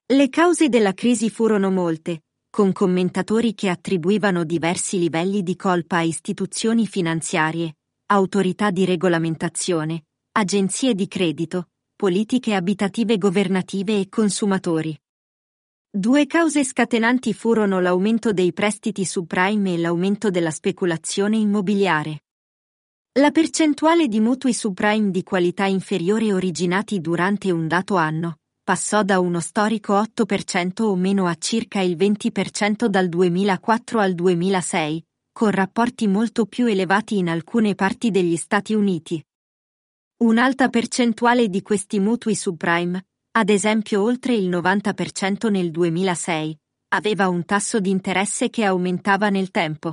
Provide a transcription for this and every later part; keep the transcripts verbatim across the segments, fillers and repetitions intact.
Le cause della crisi furono molte, con commentatori che attribuivano diversi livelli di colpa a istituzioni finanziarie, autorità di regolamentazione, agenzie di credito, politiche abitative governative e consumatori. Due cause scatenanti furono l'aumento dei prestiti subprime e l'aumento della speculazione immobiliare. La percentuale di mutui subprime di qualità inferiore originati durante un dato anno passò da uno storico otto per cento o meno a circa il venti per cento dal duemilaquattro al duemilasei, con rapporti molto più elevati in alcune parti degli Stati Uniti. Un'alta percentuale di questi mutui subprime, ad esempio oltre il novanta per cento nel duemilasei, aveva un tasso di interesse che aumentava nel tempo.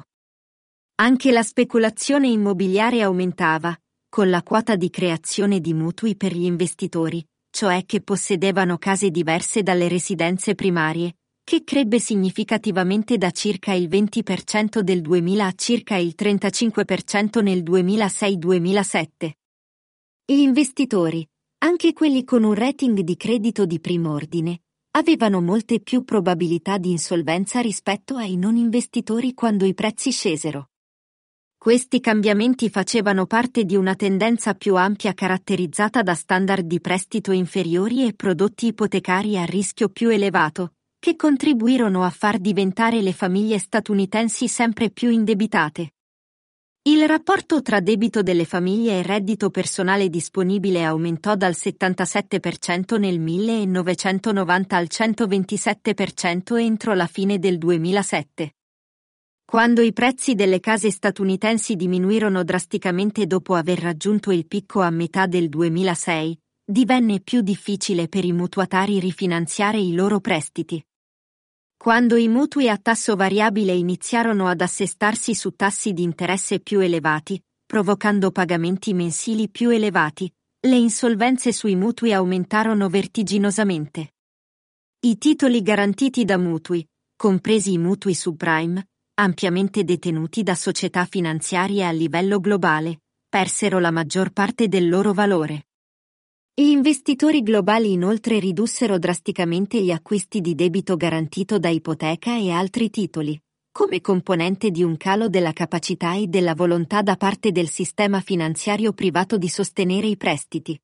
Anche la speculazione immobiliare aumentava, con la quota di creazione di mutui per gli investitori, cioè che possedevano case diverse dalle residenze primarie, che crebbe significativamente da circa il venti per cento del duemila a circa il trentacinque per cento nel duemilasei duemilasette. Gli investitori, anche quelli con un rating di credito di primo ordine, avevano molte più probabilità di insolvenza rispetto ai non investitori quando i prezzi scesero. Questi cambiamenti facevano parte di una tendenza più ampia caratterizzata da standard di prestito inferiori e prodotti ipotecari a rischio più elevato, che contribuirono a far diventare le famiglie statunitensi sempre più indebitate. Il rapporto tra debito delle famiglie e reddito personale disponibile aumentò dal settantasette per cento nel millenovecentonovanta al centoventisette per cento entro la fine del duemilasette. Quando i prezzi delle case statunitensi diminuirono drasticamente dopo aver raggiunto il picco a metà del duemilasei, divenne più difficile per i mutuatari rifinanziare i loro prestiti. Quando i mutui a tasso variabile iniziarono ad assestarsi su tassi di interesse più elevati, provocando pagamenti mensili più elevati, le insolvenze sui mutui aumentarono vertiginosamente. I titoli garantiti da mutui, compresi i mutui subprime, ampiamente detenuti da società finanziarie a livello globale, persero la maggior parte del loro valore. Gli investitori globali inoltre ridussero drasticamente gli acquisti di debito garantito da ipoteca e altri titoli, come componente di un calo della capacità e della volontà da parte del sistema finanziario privato di sostenere i prestiti.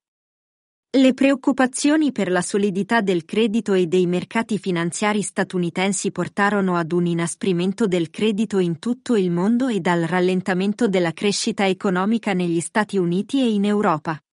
Le preoccupazioni per la solidità del credito e dei mercati finanziari statunitensi portarono ad un inasprimento del credito in tutto il mondo e al rallentamento della crescita economica negli Stati Uniti e in Europa.